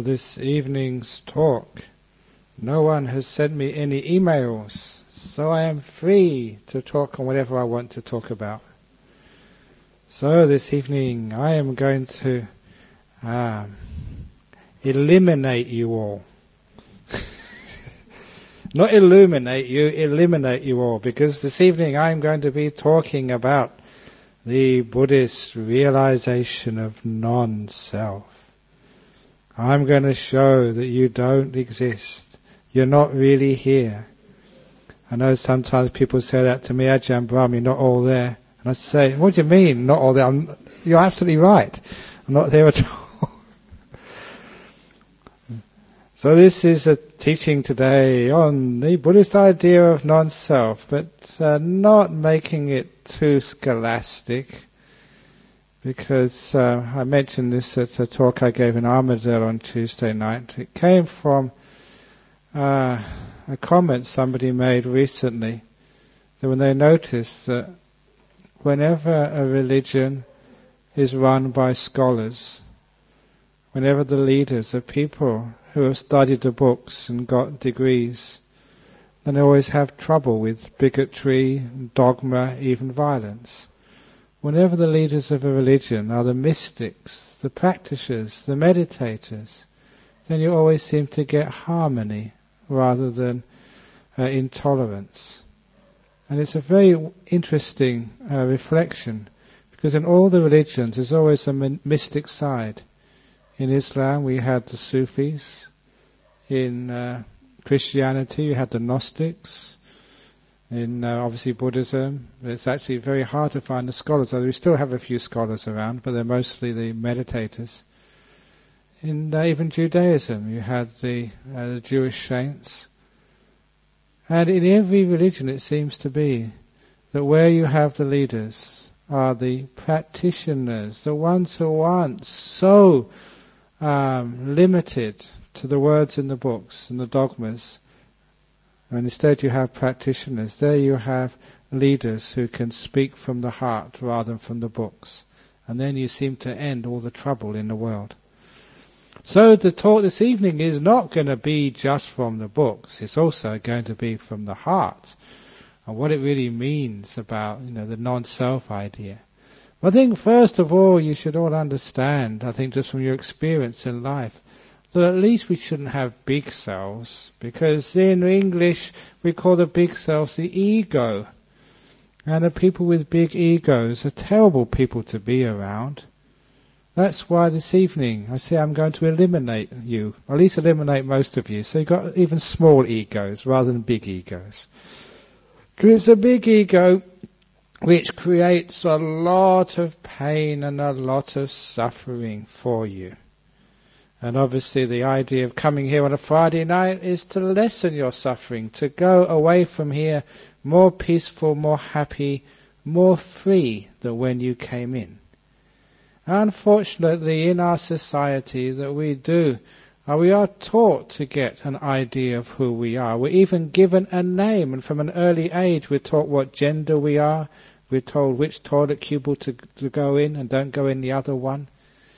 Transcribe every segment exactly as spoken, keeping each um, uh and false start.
this evening's talk. No one has sent me any emails, so I am free to talk on whatever I want to talk about. So this evening I am going to um, eliminate you all. Not illuminate you, eliminate you all, because this evening I'm going to be talking about the Buddhist realization of non-self. I'm going to show that you don't exist. You're not really here. I know sometimes people say that to me, Ajahn Brahm, you're not all there. And I say, what do you mean, not all there? I'm, you're absolutely right. I'm not there at all. So this is a teaching today on the Buddhist idea of non-self, but uh, not making it too scholastic, because uh, I mentioned this at a talk I gave in Armadale on Tuesday night. It came from uh, a comment somebody made recently, that when they noticed that whenever a religion is run by scholars, whenever the leaders are people who have studied the books and got degrees, then they always have trouble with bigotry, dogma, even violence. Whenever the leaders of a religion are the mystics, the practitioners, the meditators, then you always seem to get harmony rather than uh, intolerance. And it's a very interesting uh, reflection, because in all the religions there's always a mystic side. In Islam we had the Sufis. In uh, Christianity you had the Gnostics. In uh, obviously Buddhism, it's actually very hard to find the scholars, although we still have a few scholars around, but they're mostly the meditators. In uh, even Judaism you had the, uh, the Jewish saints. And in every religion it seems to be that where you have the leaders are the practitioners, the ones who aren't so Um, limited to the words in the books and the dogmas, and instead you have practitioners. There you have leaders who can speak from the heart rather than from the books, and then you seem to end all the trouble in the world. So the talk this evening is not going to be just from the books, it's also going to be from the heart, and what it really means about, you know, the non-self idea. I think first of all you should all understand, I think just from your experience in life, that at least we shouldn't have big selves, because in English we call the big selves the ego. And the people with big egos are terrible people to be around. That's why this evening I say I'm going to eliminate you, or at least eliminate most of you, so you've got even small egos rather than big egos. Because it's a big ego which creates a lot of pain and a lot of suffering for you. And obviously the idea of coming here on a Friday night is to lessen your suffering, to go away from here more peaceful, more happy, more free than when you came in. Unfortunately, in our society that we do, uh, we are taught to get an idea of who we are. We're even given a name, and from an early age we're taught what gender we are. We're told which toilet cubicle to, to go in and don't go in the other one.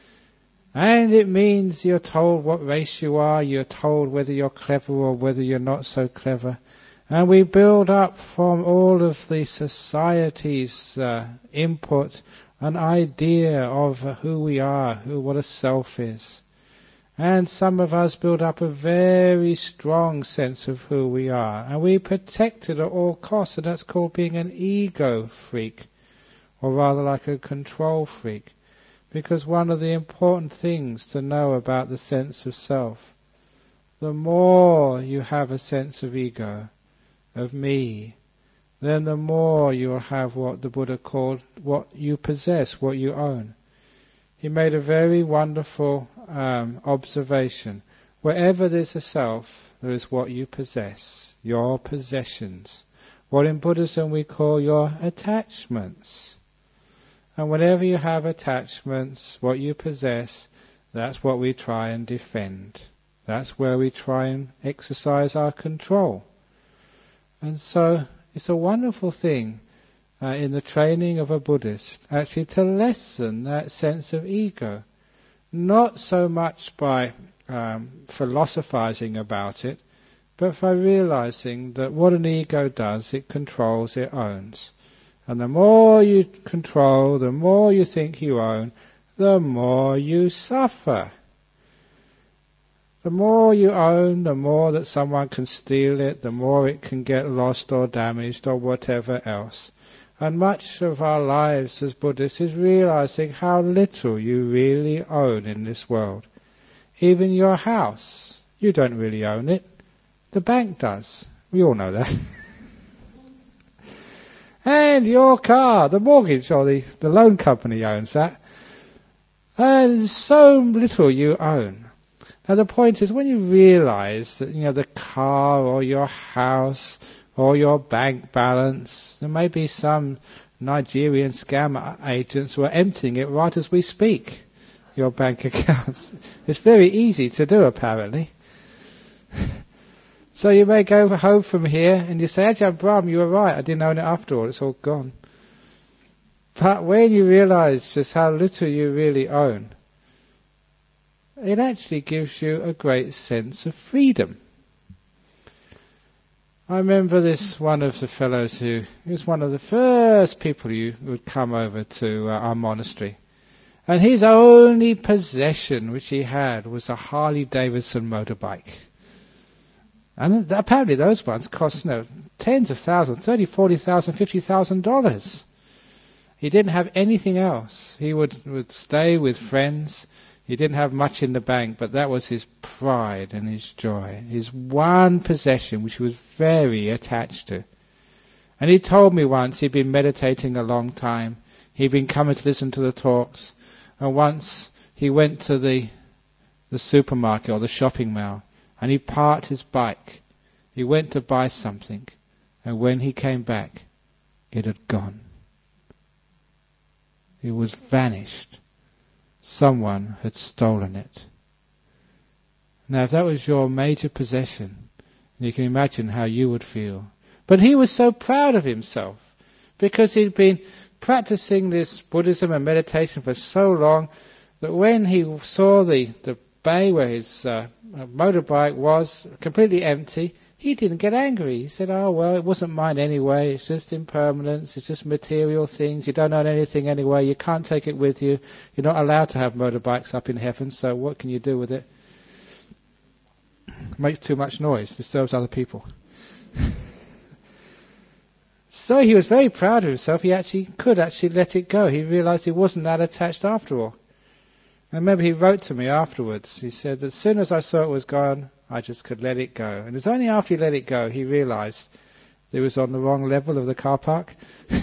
And it means you're told what race you are, you're told whether you're clever or whether you're not so clever. And we build up from all of the society's uh, input an idea of who we are, who what a self is. And some of us build up a very strong sense of who we are, and we protect it at all costs, and that's called being an ego freak, or rather like a control freak. Because one of the important things to know about the sense of self, the more you have a sense of ego, of me, then the more you'll have what the Buddha called what you possess, what you own. He made a very wonderful um, observation. Wherever there's a self, there is what you possess, your possessions. What in Buddhism we call your attachments. And whenever you have attachments, what you possess, that's what we try and defend. That's where we try and exercise our control. And so it's a wonderful thing Uh, in the training of a Buddhist, actually to lessen that sense of ego. Not so much by um, philosophizing about it, but by realizing that what an ego does, it controls, it owns. And the more you control, the more you think you own, the more you suffer. The more you own, the more that someone can steal it, the more it can get lost or damaged or whatever else. And much of our lives as Buddhists is realizing how little you really own in this world. Even your house, you don't really own it. The bank does. We all know that. And your car, the mortgage or the, the loan company owns that. And so little you own. Now the point is, when you realize that, you know, the car or your house or your bank balance, there may be some Nigerian scam agents who are emptying it right as we speak, your bank accounts. It's very easy to do, apparently. So you may go home from here and you say, Ajahn Brahm, you were right, I didn't own it after all, it's all gone. But when you realize just how little you really own, it actually gives you a great sense of freedom. I remember this one of the fellows who he was one of the first people who would come over to uh, our monastery. And his only possession which he had was a Harley Davidson motorbike. And apparently those ones cost, you know, tens of thousands, thirty, forty thousand, fifty thousand dollars. He didn't have anything else. He would, would stay with friends. He didn't have much in the bank, but that was his pride and his joy. His one possession, which he was very attached to. And he told me once he'd been meditating a long time. He'd been coming to listen to the talks. And once he went to the the supermarket or the shopping mall, and he parked his bike. He went to buy something, and when he came back, it had gone. It was vanished. Someone had stolen it. Now, if that was your major possession, you can imagine how you would feel. But he was so proud of himself, because he'd been practicing this Buddhism and meditation for so long, that when he saw the, the bay where his uh, motorbike was completely empty, he didn't get angry. He said, oh, well, it wasn't mine anyway. It's just impermanence. It's just material things. You don't own anything anyway. You can't take it with you. You're not allowed to have motorbikes up in heaven, so what can you do with it? It makes too much noise. Disturbs other people. So he was very proud of himself. He actually could actually let it go. He realized he wasn't that attached after all. I remember he wrote to me afterwards. He said, as soon as I saw it was gone, I just could let it go. And it's only after he let it go he realized it was on the wrong level of the car park.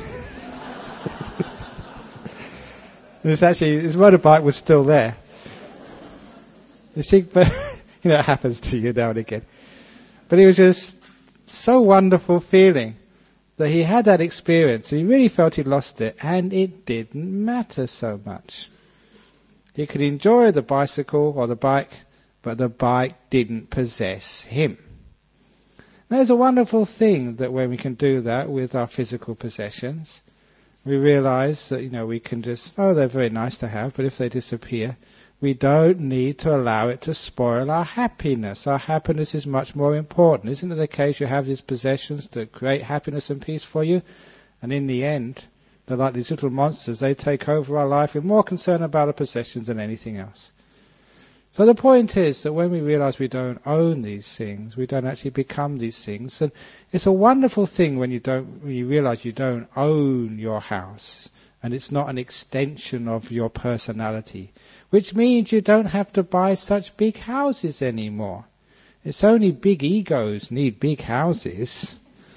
It's actually, his motorbike was still there. You see, but, you know, it happens to you now and again. But it was just so wonderful feeling that he had that experience. He really felt he'd lost it, and it didn't matter so much. He could enjoy the bicycle or the bike, but the bike didn't possess him. Now, there's a wonderful thing that when we can do that with our physical possessions, we realize that, you know, we can just, oh, they're very nice to have, but if they disappear, we don't need to allow it to spoil our happiness. Our happiness is much more important. Isn't it the case you have these possessions that create happiness and peace for you? And in the end, they're like these little monsters. They take over our life. We're more concerned about our possessions than anything else. So the point is that when we realize we don't own these things, we don't actually become these things. And it's a wonderful thing when you don't, when you realize you don't own your house, and it's not an extension of your personality, which means you don't have to buy such big houses anymore. It's only big egos need big houses.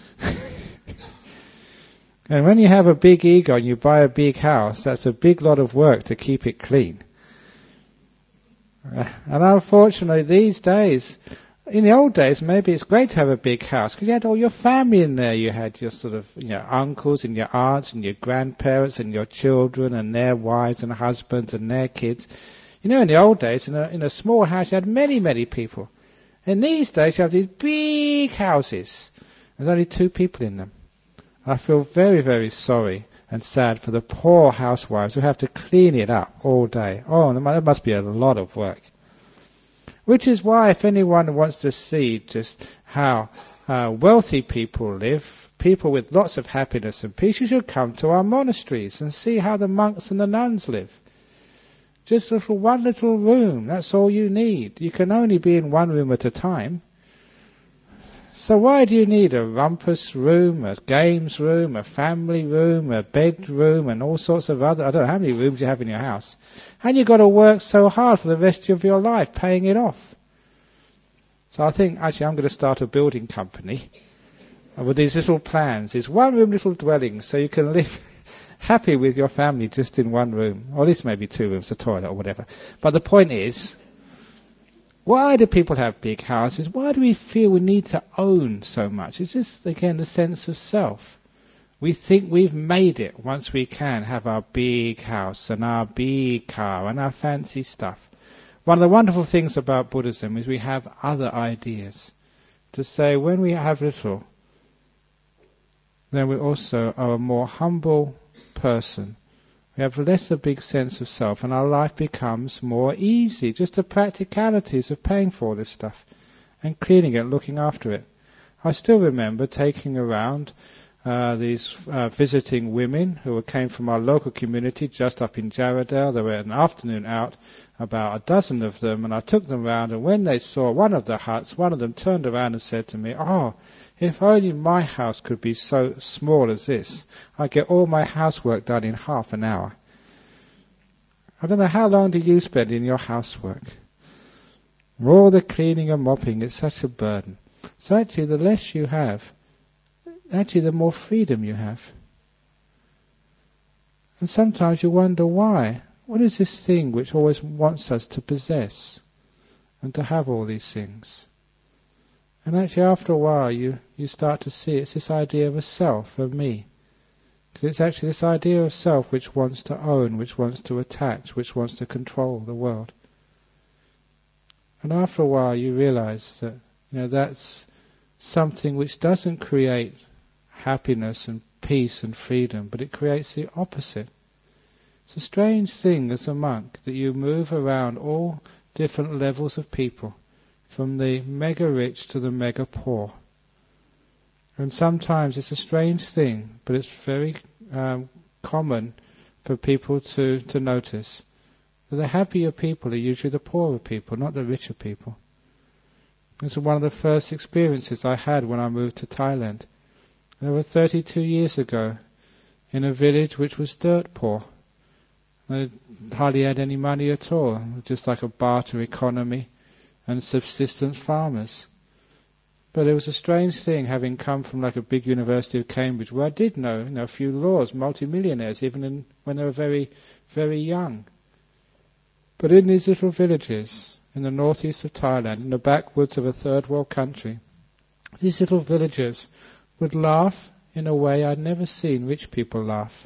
And when you have a big ego and you buy a big house, that's a big lot of work to keep it clean. And unfortunately these days, in the old days, maybe it's great to have a big house because you had all your family in there. You had your sort of, you know, uncles and your aunts and your grandparents and your children and their wives and husbands and their kids. You know, in the old days, in a, in a small house, you had many, many people. And these days, you have these big houses. There's only two people in them. I feel very, very sorry and sad for the poor housewives who have to clean it up all day. Oh, that must be a lot of work. Which is why if anyone wants to see just how uh, wealthy people live, people with lots of happiness and peace, you should come to our monasteries and see how the monks and the nuns live. Just little, one little room, that's all you need. You can only be in one room at a time. So why do you need a rumpus room, a games room, a family room, a bedroom, and all sorts of other, I don't know how many rooms you have in your house. And you've got to work so hard for the rest of your life paying it off. So I think, actually, I'm going to start a building company with these little plans. It's one room little dwellings, so you can live happy with your family just in one room. Or at least maybe two rooms, a toilet or whatever. But the point is, why do people have big houses? Why do we feel we need to own so much? It's just, again, the sense of self. We think we've made it once we can have our big house and our big car and our fancy stuff. One of the wonderful things about Buddhism is we have other ideas. To say when we have little, then we also are a more humble person. We have less a big sense of self, and our life becomes more easy. Just the practicalities of paying for all this stuff and cleaning it, looking after it. I still remember taking around uh, these uh, visiting women who came from our local community just up in Jarradale. They were an afternoon out, about a dozen of them, and I took them round, and when they saw one of the huts, one of them turned around and said to me, "Oh, if only my house could be so small as this, I'd get all my housework done in half an hour." I don't know, how long do you spend in your housework? All the cleaning and mopping, it's such a burden. So actually, the less you have, actually the more freedom you have. And sometimes you wonder why. What is this thing which always wants us to possess and to have all these things? And actually after a while you, you start to see it's this idea of a self, of me. Because it's actually this idea of self which wants to own, which wants to attach, which wants to control the world. And after a while you realize that, you know, that's something which doesn't create happiness and peace and freedom, but it creates the opposite. It's a strange thing as a monk that you move around all different levels of people, from the mega rich to the mega poor. And sometimes it's a strange thing, but it's very um, common for people to, to notice that the happier people are usually the poorer people, not the richer people. This was one of the first experiences I had when I moved to Thailand. There were thirty-two years ago, in a village which was dirt poor. They hardly had any money at all, just like a barter economy and subsistence farmers. But it was a strange thing, having come from like a big University of Cambridge, where I did know, you know a few laws, multimillionaires, even in, when they were very, very young. But in these little villages, in the northeast of Thailand, in the backwoods of a third world country, these little villagers would laugh in a way I'd never seen rich people laugh,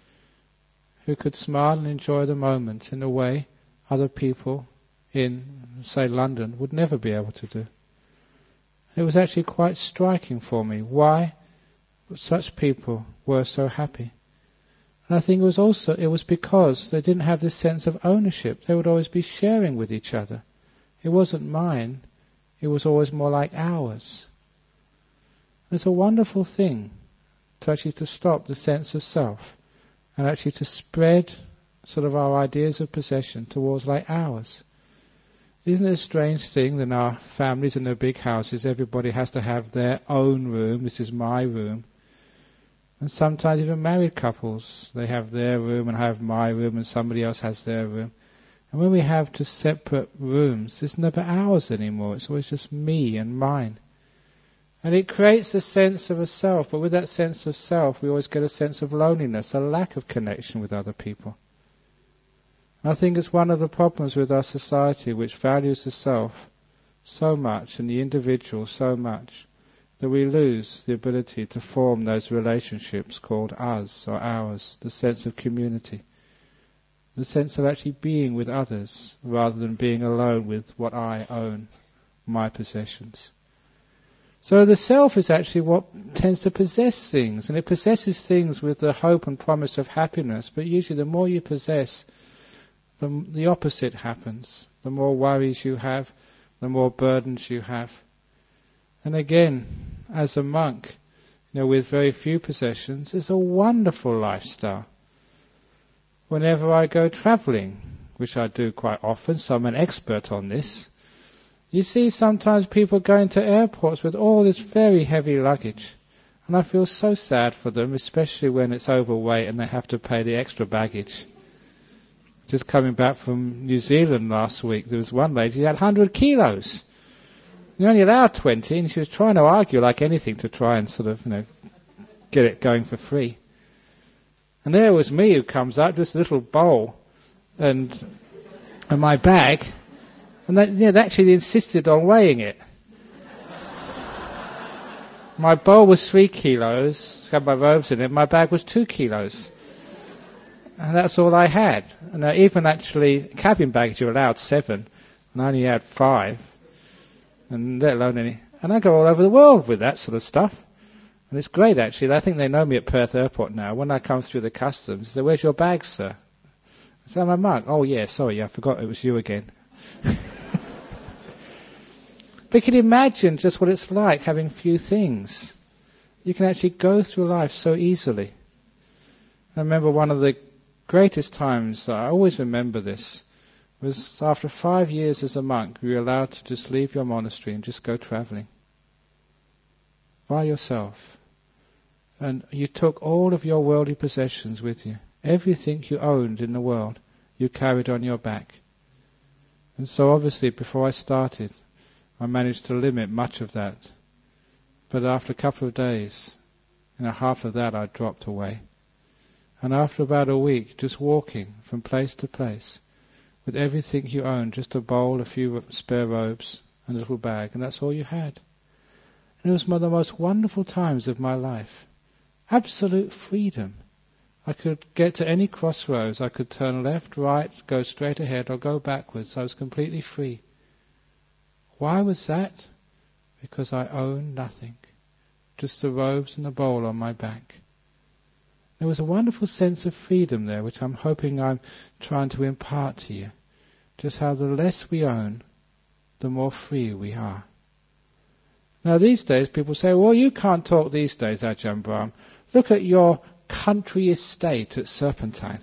who could smile and enjoy the moment in a way other people in, say, London would never be able to do. It was actually quite striking for me why such people were so happy. And I think it was also, it was because they didn't have this sense of ownership. They would always be sharing with each other. It wasn't mine, it was always more like ours. And it's a wonderful thing to actually to stop the sense of self and actually to spread sort of our ideas of possession towards like ours. Isn't it a strange thing that in our families and their big houses everybody has to have their own room, this is my room. And sometimes even married couples, they have their room and I have my room and somebody else has their room. And when we have just separate rooms, it's never ours anymore, it's always just me and mine. And it creates a sense of a self, but with that sense of self we always get a sense of loneliness, a lack of connection with other people. And I think it's one of the problems with our society which values the self so much and the individual so much that we lose the ability to form those relationships called us or ours, the sense of community, the sense of actually being with others rather than being alone with what I own, my possessions. So the self is actually what tends to possess things, and it possesses things with the hope and promise of happiness, but usually the more you possess, the, the opposite happens. The more worries you have, the more burdens you have. And again, as a monk, you know, with very few possessions, it's a wonderful lifestyle. Whenever I go travelling, which I do quite often, so I'm an expert on this, you see sometimes people going to airports with all this very heavy luggage. And I feel so sad for them, especially when it's overweight and they have to pay the extra baggage. Just coming back from New Zealand last week, there was one lady who had one hundred kilos. You're only allowed twenty, and she was trying to argue like anything to try and sort of, you know, get it going for free. And there was me who comes up, just a little bowl, and, and my bag, and they, you know, they actually insisted on weighing it. My bowl was three kilos, had my robes in it, my bag was two kilos. And that's all I had. And uh, even actually, cabin baggage you're allowed seven, and I only had five. And let alone any. And I go all over the world with that sort of stuff. And it's great actually. I think they know me at Perth Airport now. When I come through the customs, they say, "Where's your bag, sir?" I say, "I'm a monk." "Oh yeah, sorry, I forgot it was you again." But you can imagine just what it's like having few things. You can actually go through life so easily. I remember one of the greatest times, I always remember this, was after five years as a monk, you were allowed to just leave your monastery and just go travelling. By yourself. And you took all of your worldly possessions with you. Everything you owned in the world, you carried on your back. And so obviously before I started, I managed to limit much of that. But after a couple of days, you know, half of that I dropped away. And after about a week, just walking from place to place, with everything you owned, just a bowl, a few spare robes, and a little bag, and that's all you had. And it was one of the most wonderful times of my life. Absolute freedom. I could get to any crossroads, I could turn left, right, go straight ahead, or go backwards. I was completely free. Why was that? Because I owned nothing. Just the robes and the bowl on my back. There was a wonderful sense of freedom there, which I'm hoping I'm trying to impart to you. Just how the less we own, the more free we are. Now these days people say, well, you can't talk these days, Ajahn Brahm. Look at your country estate at Serpentine.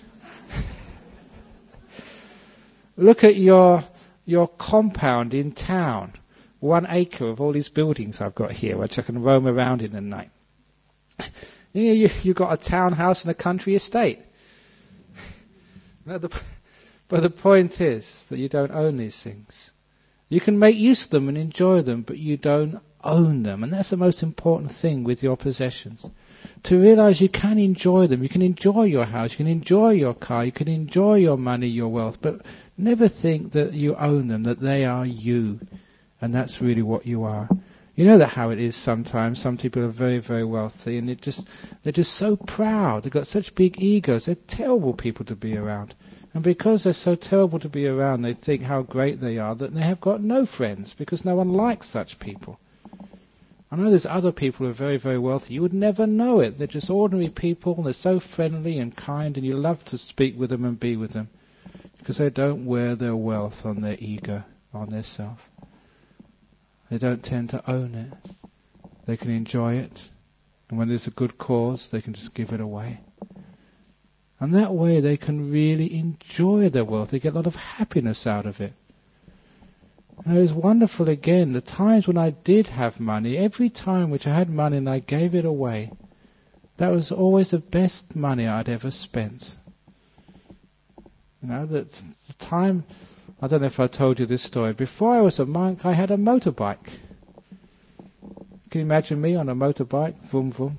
Look at your your compound in town. One acre of all these buildings I've got here, which I can roam around in at night. You know, you, you've got a townhouse and a country estate. But the, but the point is that you don't own these things. You can make use of them and enjoy them, but you don't own them. And that's the most important thing with your possessions. To realize you can enjoy them. You can enjoy your house, you can enjoy your car, you can enjoy your money, your wealth, but never think that you own them, that they are you. And that's really what you are. You know that how it is sometimes. Some people are very, very wealthy and it just they're just so proud. They've got such big egos. They're terrible people to be around. And because they're so terrible to be around, they think how great they are, that they have got no friends because no one likes such people. I know there's other people who are very, very wealthy. You would never know it. They're just ordinary people. And they're so friendly and kind and you love to speak with them and be with them because they don't wear their wealth on their ego, on their self. They don't tend to own it. They can enjoy it. And when there's a good cause, they can just give it away. And that way they can really enjoy their wealth. They get a lot of happiness out of it. And it was wonderful again, the times when I did have money, every time which I had money and I gave it away, that was always the best money I'd ever spent. You know, that the time, I don't know if I told you this story, before I was a monk I had a motorbike. Can you imagine me on a motorbike? Vroom, vroom.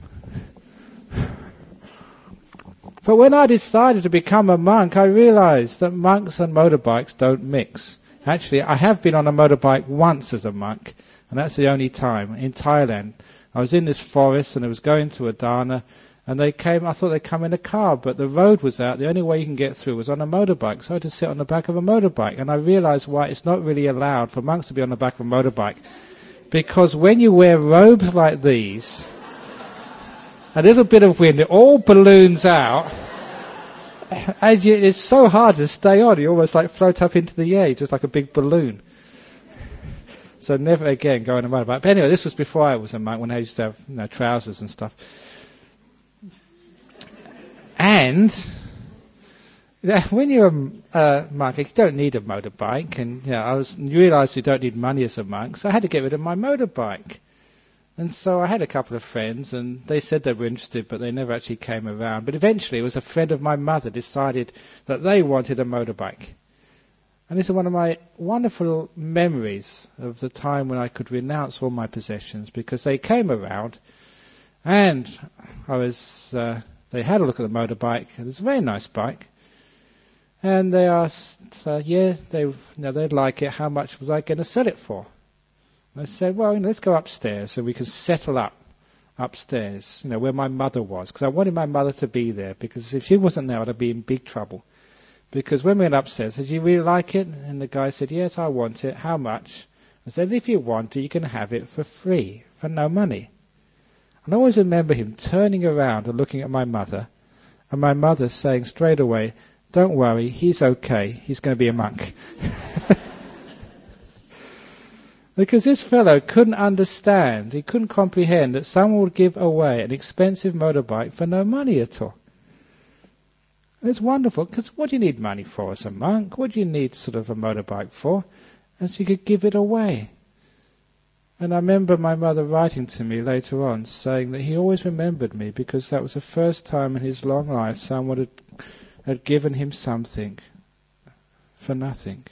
But when I decided to become a monk, I realized that monks and motorbikes don't mix. Actually, I have been on a motorbike once as a monk, and that's the only time, in Thailand. I was in this forest, and I was going to Adana, and they came, I thought they'd come in a car, but the road was out. The only way you can get through was on a motorbike, so I had to sit on the back of a motorbike. And I realized why it's not really allowed for monks to be on the back of a motorbike. Because when you wear robes like these, a little bit of wind, it all balloons out, and you, it's so hard to stay on. You almost like float up into the air, just like a big balloon. So never again go on a motorbike. But anyway, this was before I was a monk, when I used to have, you know, trousers and stuff. And yeah, when you're a uh, monk, you don't need a motorbike. And you know, I was you realise you don't need money as a monk, so I had to get rid of my motorbike. And so I had a couple of friends, and they said they were interested, but they never actually came around. But eventually, it was a friend of my mother decided that they wanted a motorbike. And this is one of my wonderful memories of the time when I could renounce all my possessions, because they came around, and I was. Uh, they had a look at the motorbike. It was a very nice bike, and they asked, uh, "Yeah, they, you know, they'd like it. How much was I going to sell it for?" I said, well, you know, let's go upstairs so we can settle up upstairs, you know, where my mother was. Because I wanted my mother to be there, because if she wasn't there, I'd be in big trouble. Because when we went upstairs, I said, do you really like it? And the guy said, yes, I want it. How much? I said, if you want it, you can have it for free, for no money. And I always remember him turning around and looking at my mother, and my mother saying straight away, don't worry, he's okay, he's going to be a monk. Because this fellow couldn't understand, he couldn't comprehend that someone would give away an expensive motorbike for no money at all. And it's wonderful, because what do you need money for as a monk? What do you need sort of a motorbike for? And so you could give it away. And I remember my mother writing to me later on, saying that he always remembered me, because that was the first time in his long life someone had, had given him something for nothing.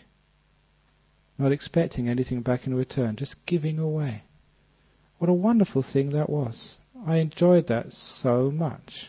Not expecting anything back in return, just giving away. What a wonderful thing that was. I enjoyed that so much.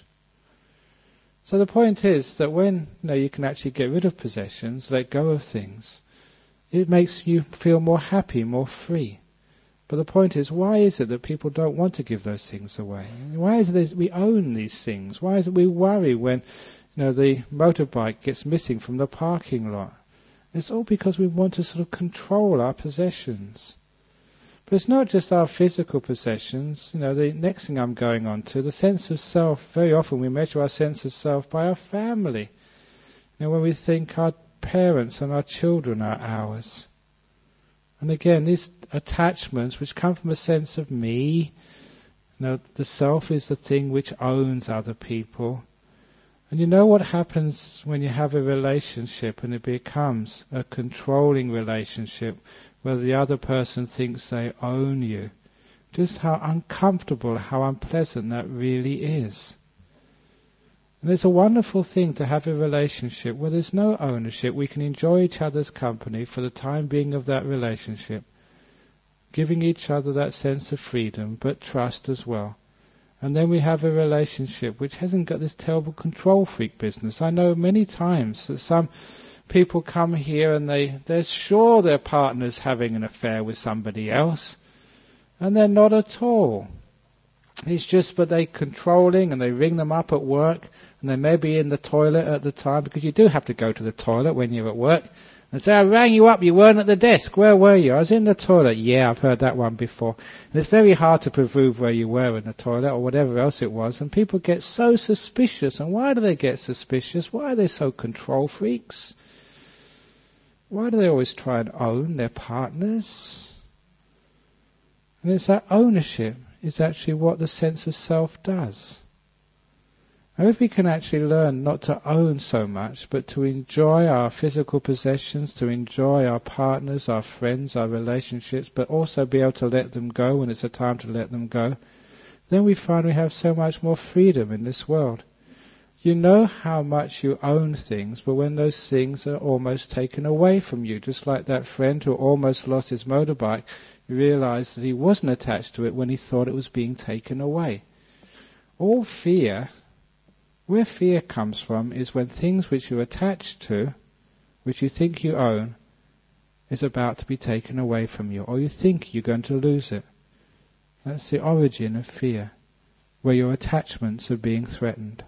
So the point is that when you know, you can actually get rid of possessions, let go of things, it makes you feel more happy, more free. But the point is, why is it that people don't want to give those things away? Why is it that we own these things? Why is it we worry when you know the motorbike gets missing from the parking lot? It's all because we want to sort of control our possessions. But it's not just our physical possessions. You know, the next thing I'm going on to, the sense of self. Very often we measure our sense of self by our family. You know, when we think our parents and our children are ours. And again, these attachments which come from a sense of me, you know, the self is the thing which owns other people. And you know what happens when you have a relationship and it becomes a controlling relationship where the other person thinks they own you. Just how uncomfortable, how unpleasant that really is. And it's a wonderful thing to have a relationship where there's no ownership. We can enjoy each other's company for the time being of that relationship, giving each other that sense of freedom, but trust as well. And then we have a relationship which hasn't got this terrible control freak business. I know many times that some people come here and they, they're sure their partner's having an affair with somebody else. And they're not at all. It's just but they're controlling, and they ring them up at work, and they may be in the toilet at the time, because you do have to go to the toilet when you're at work. And say, I rang you up, you weren't at the desk. Where were you? I was in the toilet. Yeah, I've heard that one before. And it's very hard to prove where you were in the toilet or whatever else it was. And people get so suspicious. And why do they get suspicious? Why are they so control freaks? Why do they always try and own their partners? And it's that ownership is actually what the sense of self does. Now, if we can actually learn not to own so much, but to enjoy our physical possessions, to enjoy our partners, our friends, our relationships, but also be able to let them go when it's a time to let them go, then we find we have so much more freedom in this world. You know how much you own things, but when those things are almost taken away from you, just like that friend who almost lost his motorbike, you realize that he wasn't attached to it when he thought it was being taken away. All fear, where fear comes from, is when things which you're attached to, which you think you own, is about to be taken away from you, or you think you're going to lose it. That's the origin of fear, where your attachments are being threatened.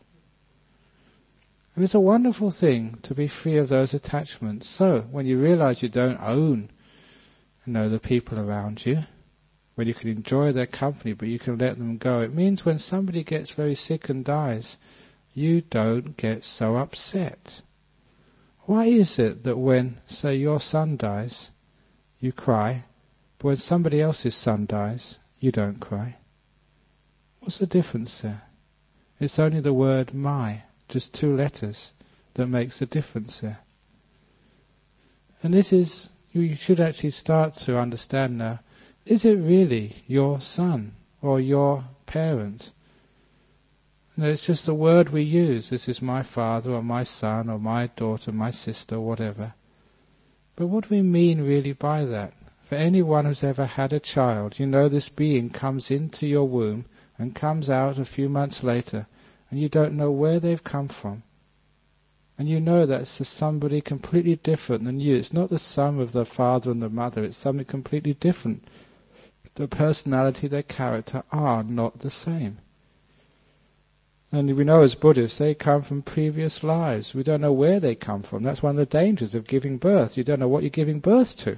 And it's a wonderful thing to be free of those attachments. So, when you realize you don't own, you know, the people around you, when you can enjoy their company, but you can let them go, it means when somebody gets very sick and dies, you don't get so upset. Why is it that when, say, your son dies, you cry, But when somebody else's son dies, you don't cry. What's the difference there? It's only the word my, just two letters, that makes a difference there. And this is, you should actually start to understand now, is it really your son or your parent? No, it's just a word we use. This is my father or my son or my daughter, my sister, whatever. But what do we mean really by that? For anyone who's ever had a child, you know this being comes into your womb and comes out a few months later, and you don't know where they've come from. And you know that's somebody completely different than you. It's not the sum of the father and the mother, it's something completely different. The personality, their character are not the same. And we know as Buddhists, they come from previous lives. We don't know where they come from. That's one of the dangers of giving birth. You don't know what you're giving birth to.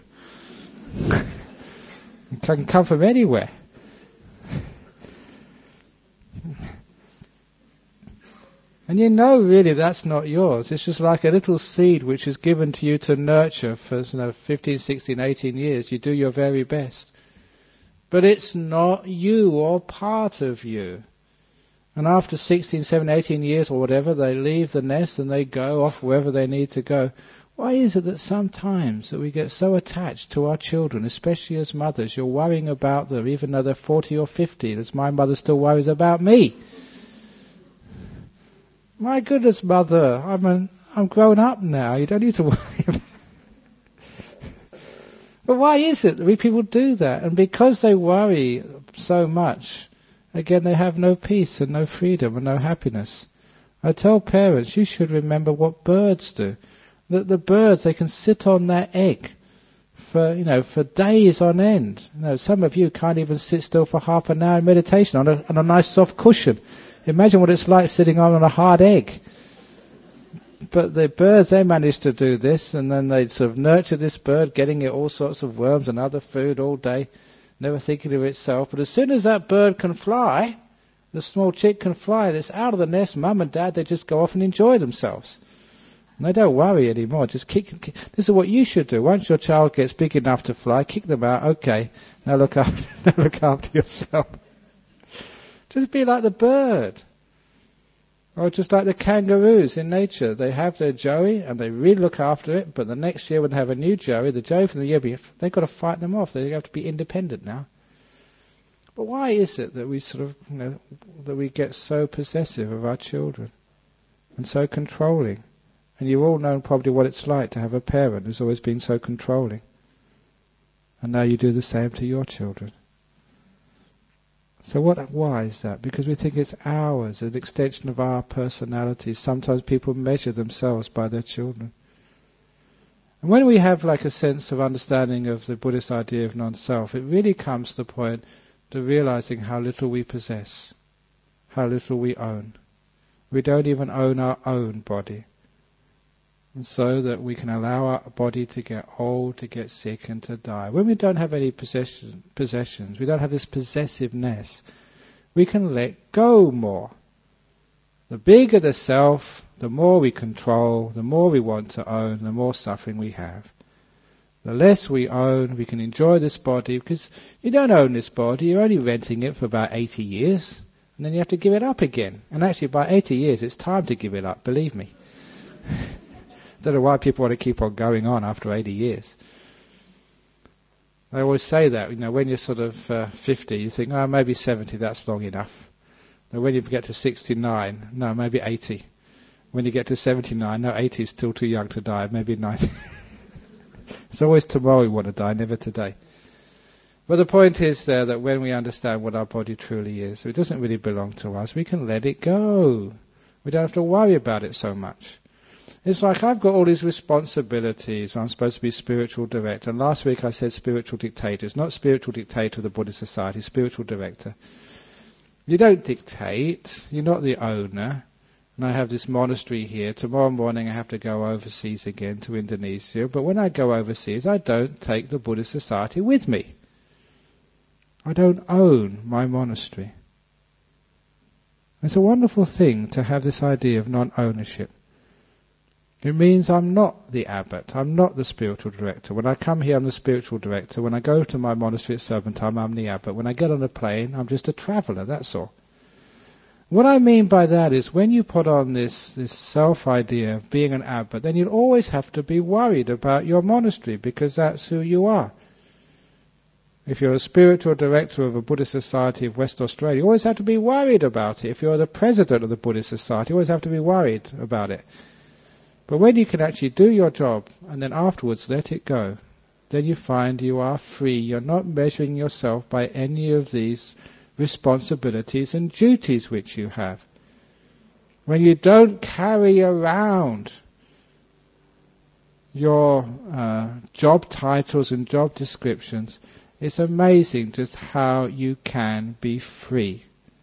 It can come from anywhere. And you know really that's not yours. It's just like a little seed which is given to you to nurture for you know, fifteen, sixteen, eighteen years. You do your very best. But it's not you or part of you. And after sixteen, seventeen, eighteen years or whatever, they leave the nest and they go off wherever they need to go. Why is it that sometimes that we get so attached to our children, especially as mothers, you're worrying about them even though they're forty or fifty, as my mother still worries about me? My goodness, mother, I'm an, I'm grown up now, you don't need to worry about But why is it that we people do that? And because they worry so much, again, they have no peace and no freedom and no happiness. I tell parents, you should remember what birds do. That the birds, they can sit on their egg for, you know, for days on end. You know, some of you can't even sit still for half an hour in meditation on a, on a nice soft cushion. Imagine what it's like sitting on a hard egg. But the birds, they manage to do this, and then they sort of nurture this bird, getting it all sorts of worms and other food all day, never thinking of itself. But as soon as that bird can fly, the small chick can fly, it's out of the nest, mum and dad, they just go off and enjoy themselves. And they don't worry anymore, just kick, kick. This is what you should do. Once your child gets big enough to fly, kick them out, okay, now look after, now look after yourself. Just be like the bird. Or just like the kangaroos in nature. They have their joey and they really look after it, but the next year when they have a new joey, the joey from the year before, they've got to fight them off. They have to be independent now. But why is it that we sort of, you know, that we get so possessive of our children and so controlling? And you've all known probably what it's like to have a parent who's always been so controlling. And now you do the same to your children. So what? Why is that? Because we think it's ours, an extension of our personality. Sometimes people measure themselves by their children. And when we have like a sense of understanding of the Buddhist idea of non-self, it really comes to the point to realizing how little we possess, how little we own. We don't even own our own body. And so that we can allow our body to get old, to get sick, and to die. When we don't have any possession, possessions, we don't have this possessiveness, we can let go more. The bigger the self, the more we control, the more we want to own, the more suffering we have. The less we own, we can enjoy this body, because you don't own this body, you're only renting it for about eighty years, and then you have to give it up again. And actually by eighty years, it's time to give it up, believe me. I don't know why people want to keep on going on after eighty years. I always say that, you know, when you're sort of uh, fifty, you think, oh, maybe seventy, that's long enough. And when you get to sixty-nine, no, maybe eighty. When you get to seventy-nine, no, eighty is still too young to die, maybe ninety. It's always tomorrow we want to die, never today. But the point is there that when we understand what our body truly is, it doesn't really belong to us, we can let it go. We don't have to worry about it so much. It's like I've got all these responsibilities. I'm supposed to be spiritual director. And last week I said spiritual dictator. It's not spiritual dictator of the Buddhist Society, spiritual director. You don't dictate. You're not the owner. And I have this monastery here. Tomorrow morning I have to go overseas again to Indonesia. But when I go overseas, I don't take the Buddhist Society with me. I don't own my monastery. It's a wonderful thing to have this idea of non-ownership. It means I'm not the abbot, I'm not the spiritual director. When I come here, I'm the spiritual director. When I go to my monastery at Serpentine, I'm the abbot. When I get on a plane, I'm just a traveller, that's all. What I mean by that is when you put on this, this self-idea of being an abbot, then you'll always have to be worried about your monastery, because that's who you are. If you're a spiritual director of a Buddhist Society of West Australia, you always have to be worried about it. If you're the president of the Buddhist Society, you always have to be worried about it. But when you can actually do your job and then afterwards let it go, then you find you are free. You're not measuring yourself by any of these responsibilities and duties which you have. When you don't carry around your uh, job titles and job descriptions, it's amazing just how you can be free.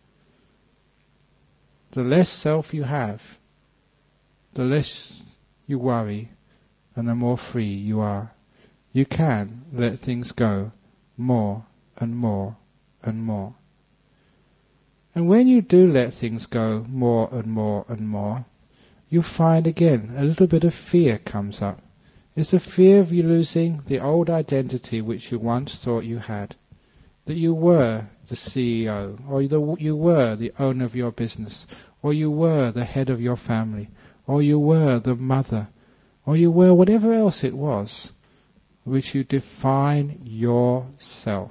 The less self you have, the less you worry, and the more free you are. You can let things go more and more and more. And when you do let things go more and more and more, you find again a little bit of fear comes up. It's the fear of you losing the old identity which you once thought you had. That you were the C E O, or the, you were the owner of your business, or you were the head of your family, or you were the mother, or you were whatever else it was, which you define yourself.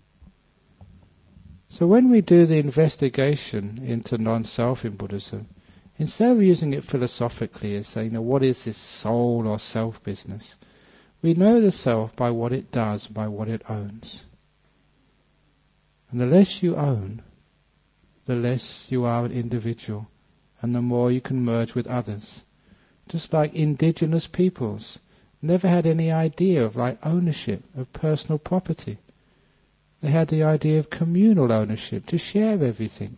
So when we do the investigation into non-self in Buddhism, instead of using it philosophically as saying, you know, what is this soul or self business, we know the self by what it does, by what it owns. And the less you own, the less you are an individual, and the more you can merge with others. Just like indigenous peoples never had any idea of like ownership of personal property. They had the idea of communal ownership, to share everything.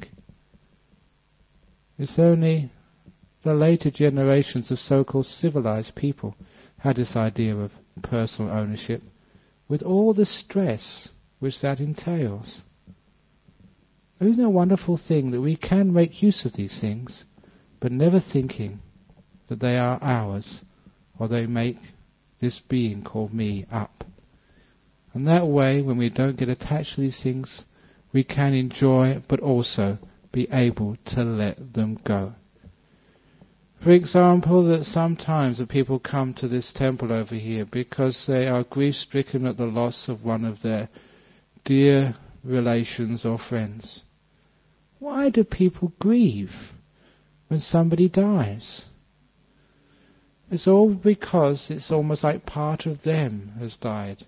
It's only the later generations of so-called civilized people had this idea of personal ownership, with all the stress which that entails. Isn't it a wonderful thing that we can make use of these things, but never thinking that they are ours, or they make this being called me up. And that way, when we don't get attached to these things, we can enjoy, but also be able to let them go. For example, that sometimes the people come to this temple over here because they are grief-stricken at the loss of one of their dear relations or friends. Why do people grieve when somebody dies? It's all because it's almost like part of them has died.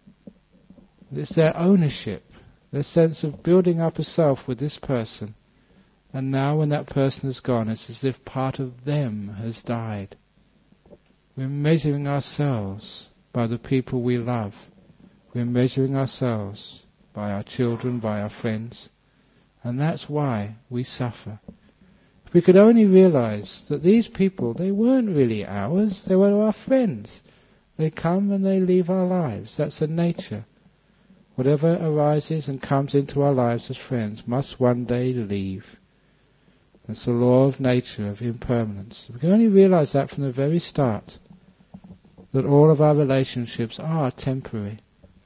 It's their ownership, their sense of building up a self with this person. And now when that person is gone, it's as if part of them has died. We're measuring ourselves by the people we love. We're measuring ourselves by our children, by our friends. And that's why we suffer. If we could only realize that these people, they weren't really ours, they were our friends. They come and they leave our lives. That's the nature. Whatever arises and comes into our lives as friends must one day leave. It's the law of nature, of impermanence. We can only realize that from the very start, that all of our relationships are temporary.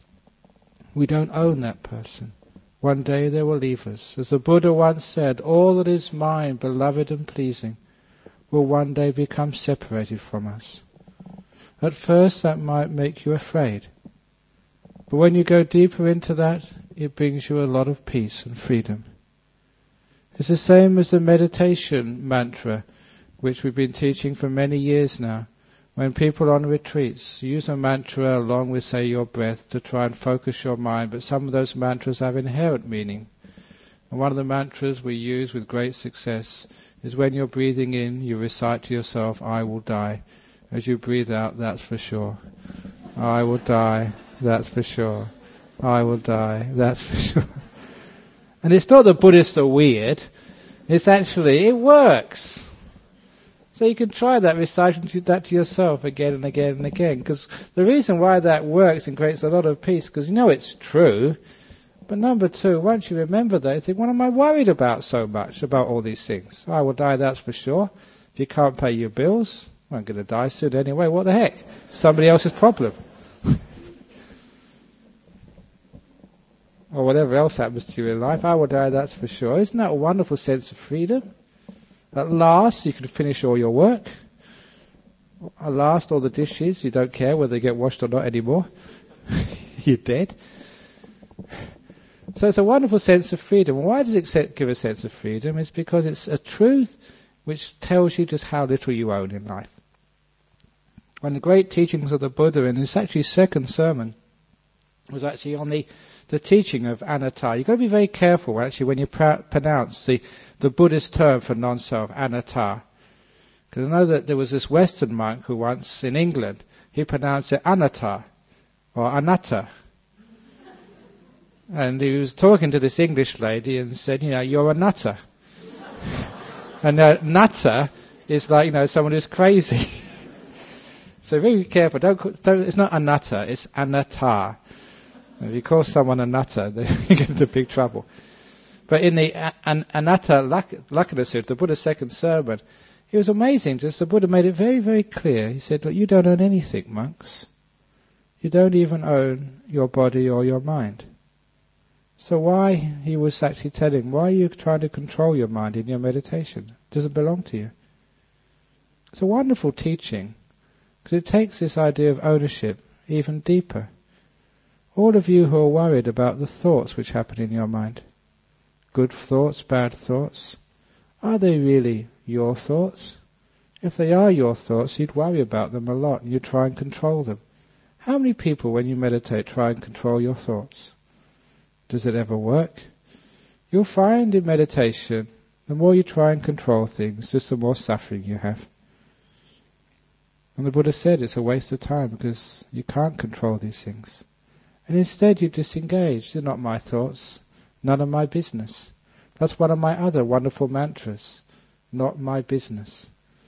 We don't own that person. One day they will leave us. As the Buddha once said, all that is mine, beloved and pleasing, will one day become separated from us. At first that might make you afraid. But when you go deeper into that, it brings you a lot of peace and freedom. It's the same as the meditation mantra, which we've been teaching for many years now. When people on retreats use a mantra along with, say, your breath to try and focus your mind, but some of those mantras have inherent meaning. And one of the mantras we use with great success is when you're breathing in, you recite to yourself, I will die. As you breathe out, that's for sure. I will die, that's for sure. I will die, that's for sure. And it's not that Buddhists are weird. It's actually, it works. So you can try that, reciting that to yourself again and again and again. Because the reason why that works and creates a lot of peace, because you know it's true. But number two, once you remember that, you think, what am I worried about so much, about all these things? I will die, that's for sure. If you can't pay your bills, I'm going to die soon anyway, what the heck? Somebody else's problem. Or whatever else happens to you in life, I will die, that's for sure. Isn't that a wonderful sense of freedom? At last, you can finish all your work. At last, all the dishes, you don't care whether they get washed or not anymore. You're dead. So it's a wonderful sense of freedom. Why does it give a sense of freedom? It's because it's a truth which tells you just how little you own in life. One of the great teachings of the Buddha, and it's actually his second sermon, was actually on the, the teaching of anatta. You've got to be very careful actually when you pr- pronounce the, the Buddhist term for non-self, anatta. Because I know that there was this Western monk who once in England, he pronounced it anatta or anatta. And he was talking to this English lady and said, you know, you're a nutter. And a nutter is like, you know, someone who's crazy. So very careful. Don't, don't, it's not a nutter, it's anatta. If you call someone a nutter, they get into big trouble. But in the an, Anatta Lakkhana Sutta, the Buddha's second sermon, it was amazing. Just the Buddha made it very, very clear. He said, look, you don't own anything, monks. You don't even own your body or your mind. So why, he was actually telling, why are you trying to control your mind in your meditation? It doesn't belong to you. It's a wonderful teaching, because it takes this idea of ownership even deeper. All of you who are worried about the thoughts which happen in your mind, good thoughts, bad thoughts, are they really your thoughts? If they are your thoughts, you'd worry about them a lot and you'd try and control them. How many people, when you meditate, try and control your thoughts? Does it ever work? You'll find in meditation, the more you try and control things, just the more suffering you have. And the Buddha said it's a waste of time because you can't control these things. And instead you disengage. They're not my thoughts, none of my business. That's one of my other wonderful mantras. Not my business.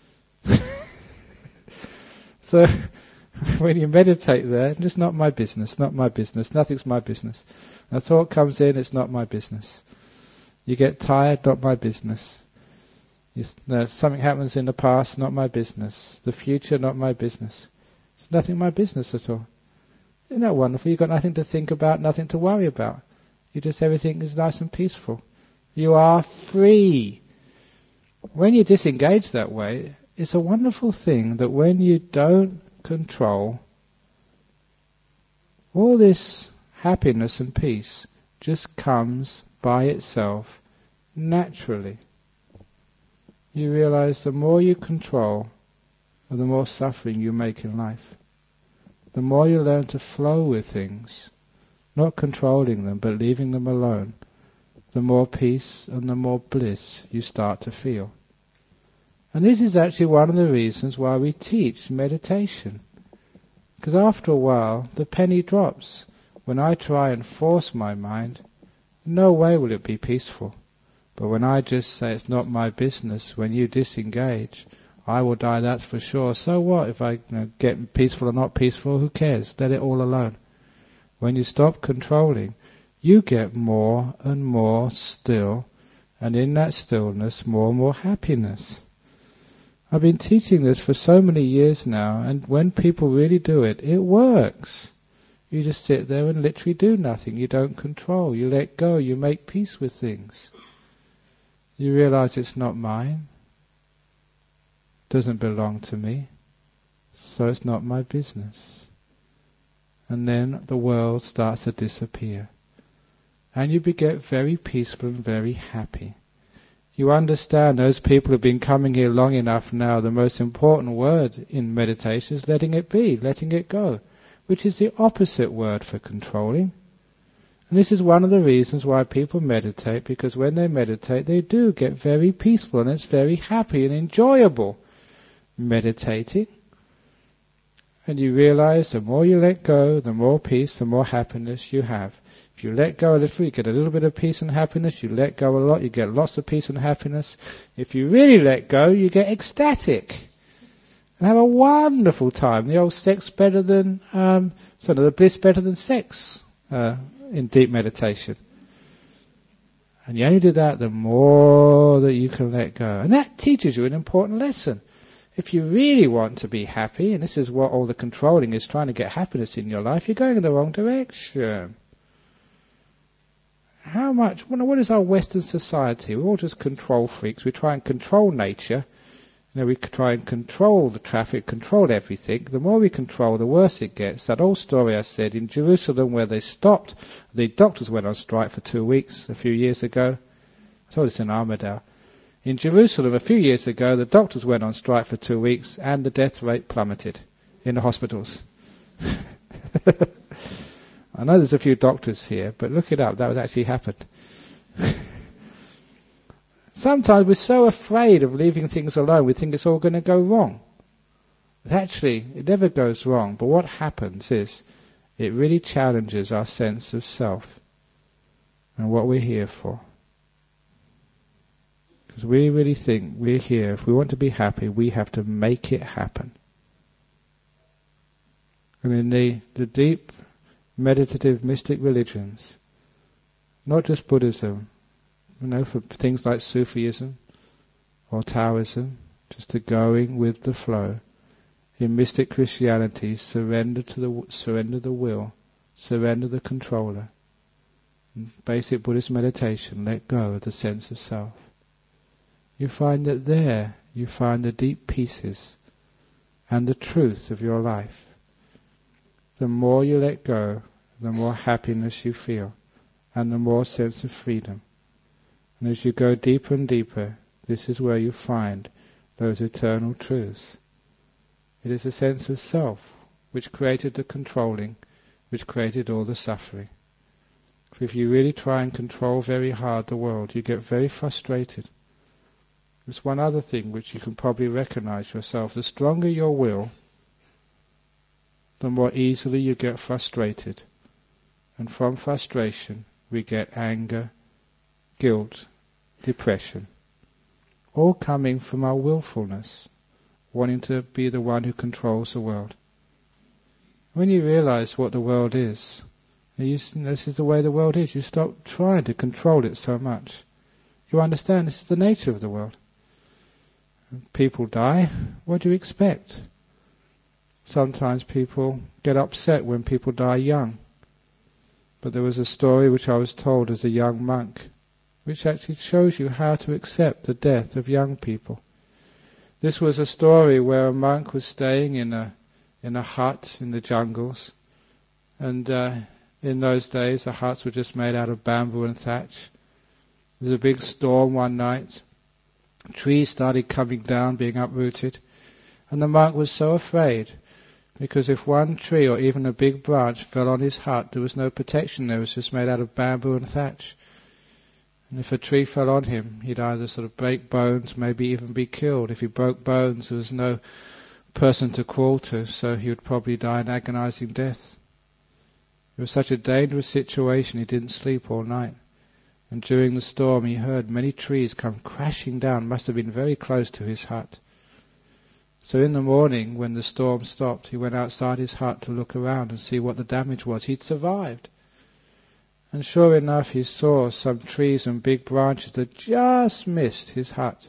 So, when you meditate there, it's not my business, not my business, nothing's my business. A thought comes in, it's not my business. You get tired, not my business. You, no, something happens in the past, not my business. The future, not my business. It's nothing my business at all. Isn't that wonderful? You've got nothing to think about, nothing to worry about. You just, everything is nice and peaceful. You are free. When you disengage that way, it's a wonderful thing that when you don't control, all this happiness and peace just comes by itself naturally. You realize the more you control, the more suffering you make in life. The more you learn to flow with things, not controlling them but leaving them alone, the more peace and the more bliss you start to feel. And this is actually one of the reasons why we teach meditation. Because after a while, the penny drops. When I try and force my mind, no way will it be peaceful. But when I just say it's not my business, when you disengage, I will die, that's for sure. So what if I you know, get peaceful or not peaceful? Who cares? Let it all alone. When you stop controlling, you get more and more still, and in that stillness, more and more happiness. I've been teaching this for so many years now, and when people really do it, it works. You just sit there and literally do nothing. You don't control. You let go. You make peace with things. You realize it's not mine. It doesn't belong to me. So it's not my business. And then the world starts to disappear. And you get very peaceful and very happy. You understand, those people who have been coming here long enough now, the most important word in meditation is letting it be, letting it go, which is the opposite word for controlling. And this is one of the reasons why people meditate, because when they meditate they do get very peaceful and it's very happy and enjoyable meditating. And you realize the more you let go, the more peace, the more happiness you have. If you let go a little, you get a little bit of peace and happiness. You let go a lot, you get lots of peace and happiness. If you really let go, you get ecstatic and have a wonderful time. The old sex better than, um, sort of the bliss better than sex uh, in deep meditation. And you only do that the more that you can let go. And that teaches you an important lesson. If you really want to be happy, and this is what all the controlling is, trying to get happiness in your life, you're going in the wrong direction. How much, what is our Western society? We're all just control freaks. We try and control nature. You know, we try and control the traffic, control everything. The more we control, the worse it gets. That old story I said, in Jerusalem where they stopped, the doctors went on strike for two weeks a few years ago. I told this in Armadale. In Jerusalem a few years ago, the doctors went on strike for two weeks and the death rate plummeted in the hospitals. I know there's a few doctors here, but look it up, that was actually happened. Sometimes we're so afraid of leaving things alone, we think it's all going to go wrong. But actually, it never goes wrong. But what happens is, it really challenges our sense of self and what we're here for. Because we really think we're here, if we want to be happy, we have to make it happen. And in the, the deep, meditative, mystic religions, not just Buddhism, you know, for things like Sufism or Taoism, just the going with the flow. In mystic Christianity, surrender to the surrender the will, surrender the controller. In basic Buddhist meditation, let go of the sense of self. You find that there you find the deep pieces and the truth of your life. The more you let go, the more happiness you feel, and the more sense of freedom. And as you go deeper and deeper, this is where you find those eternal truths. It is a sense of self which created the controlling, which created all the suffering. For if you really try and control very hard the world, you get very frustrated. There's one other thing which you can probably recognize yourself. The stronger your will, the more easily you get frustrated. And from frustration, we get anger, guilt, depression. All coming from our willfulness, wanting to be the one who controls the world. When you realize what the world is, you, this is the way the world is, you stop trying to control it so much. You understand this is the nature of the world. People die, what do you expect? Sometimes people get upset when people die young. But there was a story which I was told as a young monk, which actually shows you how to accept the death of young people. This was a story where a monk was staying in a in a hut in the jungles, and uh, in those days the huts were just made out of bamboo and thatch. There was a big storm one night. Trees started coming down, being uprooted, and the monk was so afraid, because if one tree or even a big branch fell on his hut, there was no protection there, it was just made out of bamboo and thatch. And if a tree fell on him, he'd either sort of break bones, maybe even be killed. If he broke bones, there was no person to crawl to, so he would probably die an agonizing death. It was such a dangerous situation, he didn't sleep all night. And during the storm he heard many trees come crashing down, must have been very close to his hut. So in the morning, when the storm stopped, he went outside his hut to look around and see what the damage was. He'd survived. And sure enough, he saw some trees and big branches that just missed his hut.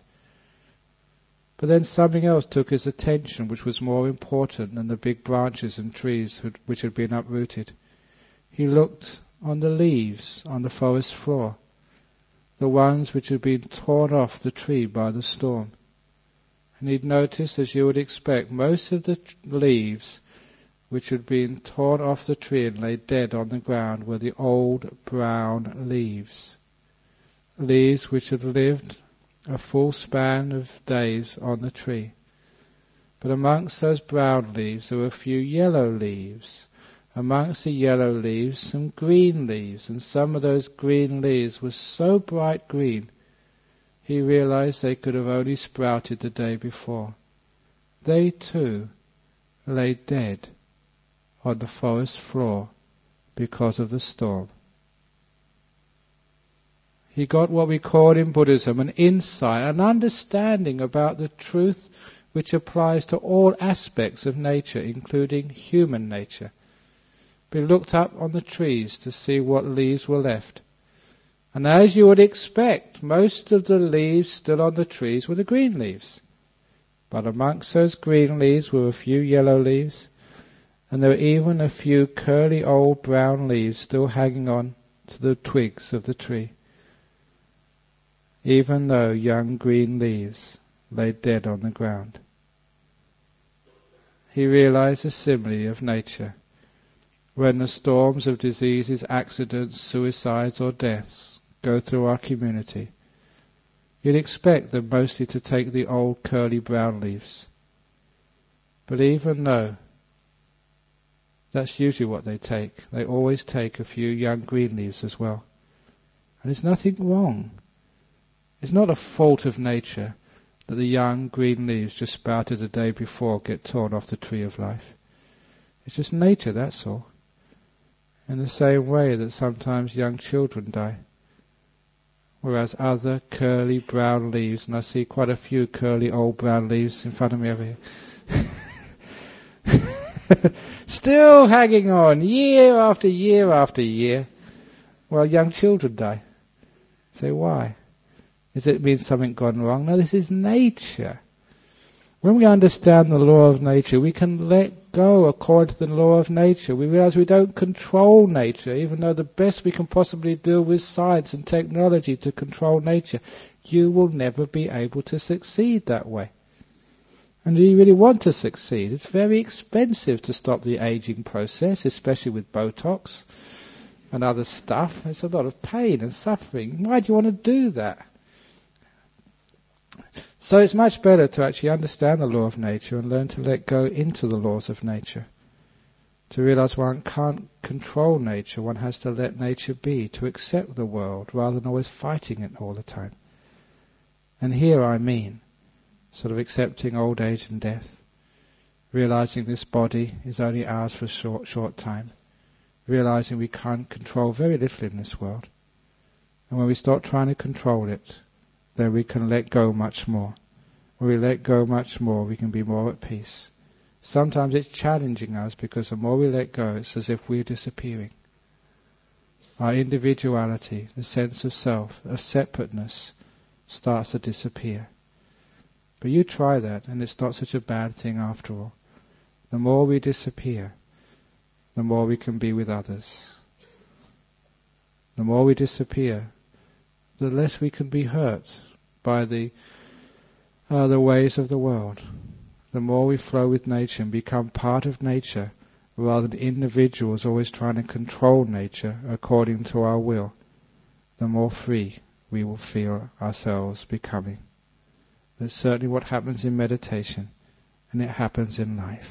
But then something else took his attention, which was more important than the big branches and trees which had been uprooted. He looked on the leaves on the forest floor, the ones which had been torn off the tree by the storm. And he'd noticed, as you would expect, most of the t- leaves which had been torn off the tree and lay dead on the ground were the old brown leaves. Leaves which had lived a full span of days on the tree. But amongst those brown leaves there were a few yellow leaves. Amongst the yellow leaves some green leaves, and some of those green leaves were so bright green he realized they could have only sprouted the day before. They too lay dead on the forest floor because of the storm. He got what we call in Buddhism an insight, an understanding about the truth which applies to all aspects of nature, including human nature. He looked up on the trees to see what leaves were left. And as you would expect, most of the leaves still on the trees were the green leaves. But amongst those green leaves were a few yellow leaves, and there were even a few curly old brown leaves still hanging on to the twigs of the tree, even though young green leaves lay dead on the ground. He realized the simile of nature. When the storms of diseases, accidents, suicides or deaths go through our community, you'd expect them mostly to take the old curly brown leaves. But even though that's usually what they take, they always take a few young green leaves as well. And there's nothing wrong. It's not a fault of nature that the young green leaves just sprouted the day before get torn off the tree of life. It's just nature, that's all. In the same way that sometimes young children die, whereas other curly brown leaves, and I see quite a few curly old brown leaves in front of me over here, still hanging on year after year after year, while young children die. Say, why? Does it mean something gone wrong? No, this is nature. When we understand the law of nature, we can let go according to the law of nature. We realize we don't control nature, even though the best we can possibly do with science and technology to control nature. You will never be able to succeed that way. And do you really want to succeed? It's very expensive to stop the aging process, especially with Botox and other stuff. There's a lot of pain and suffering. Why do you want to do that? So it's much better to actually understand the law of nature and learn to let go into the laws of nature. To realize one can't control nature, one has to let nature be, to accept the world rather than always fighting it all the time. And here I mean sort of accepting old age and death, realizing this body is only ours for a short, short time, realizing we can't control very little in this world. And when we stop trying to control it, then we can let go much more. When we let go much more, we can be more at peace. Sometimes it's challenging us because the more we let go, it's as if we're disappearing. Our individuality, the sense of self, of separateness, starts to disappear. But you try that, and it's not such a bad thing after all. The more we disappear, the more we can be with others. The more we disappear, the less we can be hurt by the uh, the ways of the world. The more we flow with nature and become part of nature, rather than individuals always trying to control nature according to our will, the more free we will feel ourselves becoming. That's certainly what happens in meditation, and it happens in life.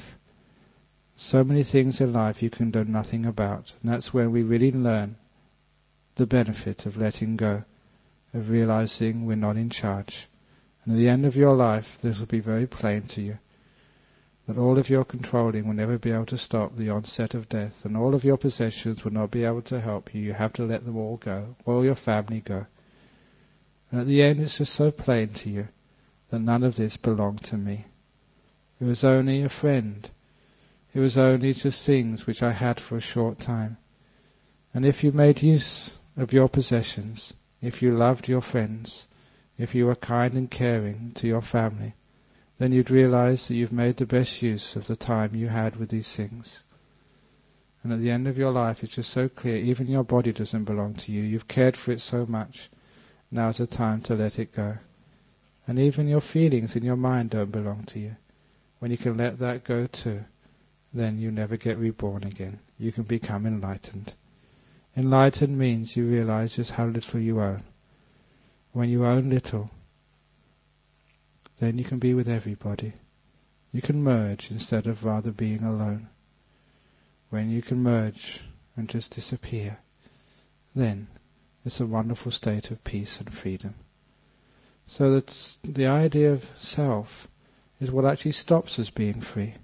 So many things in life you can do nothing about, and that's when we really learn the benefit of letting go, of realizing we're not in charge. And at the end of your life, this will be very plain to you, that all of your controlling will never be able to stop the onset of death, and all of your possessions will not be able to help you. You have to let them all go, all your family go. And at the end, it's just so plain to you that none of this belonged to me. It was only a friend. It was only just things which I had for a short time. And if you made use of your possessions, if you loved your friends, if you were kind and caring to your family, then you'd realize that you've made the best use of the time you had with these things. And at the end of your life, it's just so clear, even your body doesn't belong to you. You've cared for it so much. Now's the time to let it go. And even your feelings in your mind don't belong to you. When you can let that go too, then you never get reborn again. You can become enlightened. Enlightened means you realize just how little you own. When you own little, then you can be with everybody. You can merge instead of rather being alone. When you can merge and just disappear, then it's a wonderful state of peace and freedom. So that the idea of self is what actually stops us being free.